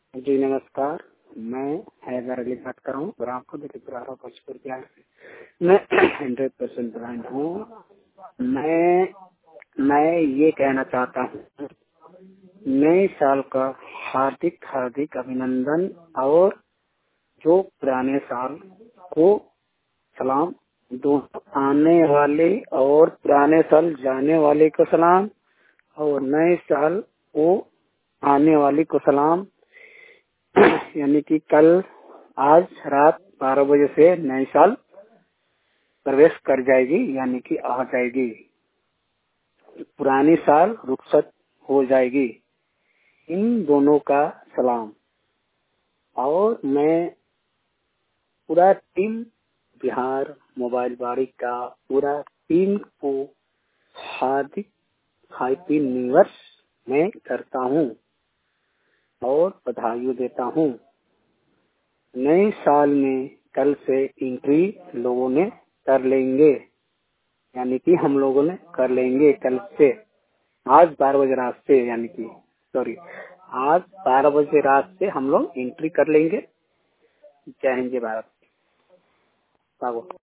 जी नमस्कार। मैं हैदर अली बात कर रहा हूँ और आपको पचपुर बिहार से। मैं 100% ब्रांड हूँ। मैं ये कहना चाहता हूँ, नए साल का हार्दिक हार्दिक अभिनंदन और जो पुराने साल को सलाम, दोनों आने वाले और पुराने साल जाने वाले को सलाम और नए साल को आने वाले को सलाम। यानी कि कल आज रात 12 बजे से नए साल प्रवेश कर जाएगी, यानी कि आ जाएगी। पुरानी साल रुखसत हो जाएगी। इन दोनों का सलाम। और मैं पूरा टीम बिहार मोबाइल बाड़ी का पूरा टीम को हार्दिक हैप्पी न्यू ईयर मैं करता हूँ और बधाई देता हूँ। नए साल में कल से एंट्री लोगों ने कर लेंगे, यानी कि हम लोगों ने कर लेंगे कल से। आज 12 बजे रात से, यानी कि आज 12 बजे रात से हम लोग एंट्री कर लेंगे। जय हिंद, जय भारत।